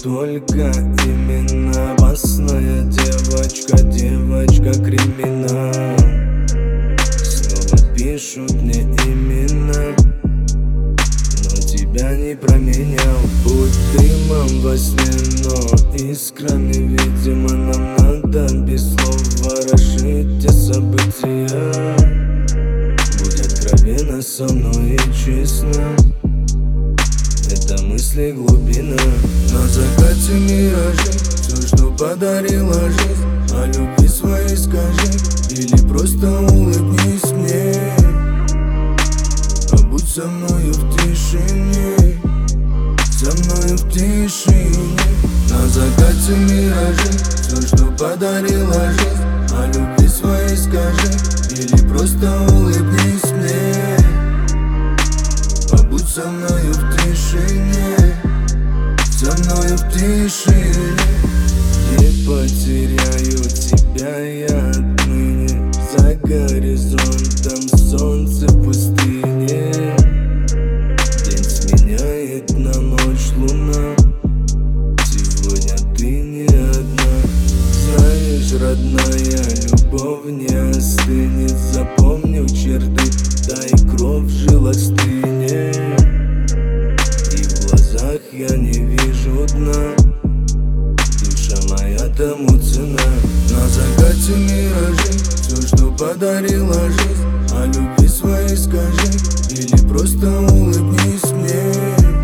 только именно опасная девочка, девочка-криминал. Снова пишут мне имена, но тебя не променял. Будь дымом во сне, но искрами, видимо, нам надо без слов ворошить те события. Будь откровенна со мной и честно, это мысли глубина. На закате миражи, все, что подарила жизнь. О любви своей скажи, или просто улыбнись мне. Побудь со мною в тишине, со мною в тишине. На закате миражи, все, что подарила жизнь. О любви своей скажи, или просто улыбнись мне. Побудь со мною в тишине, со мною в тишине. Не потеряю тебя я отныне. За горизонтом солнце в пустыне. День сменяет на ночь луна. Сегодня ты не одна. Знаешь, родная, любовь не остынет. Запомню черты, да и кровь в жилах стынет. И в глазах я не вижу дна. Душа моя тому цена. На закате миражи, все, что подарила жизнь. О любви своей скажи, или просто улыбнись мне.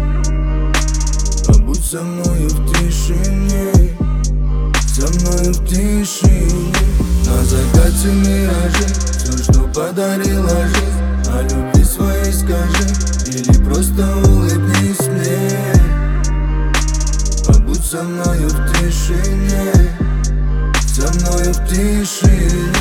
Побудь со мною в тишине, со мною в тишине. На закате миражи, все, что подарила жизнь. О любви своей скажи, или просто улыбнись мне. Побудь со мною в тишине, со мною в тишине.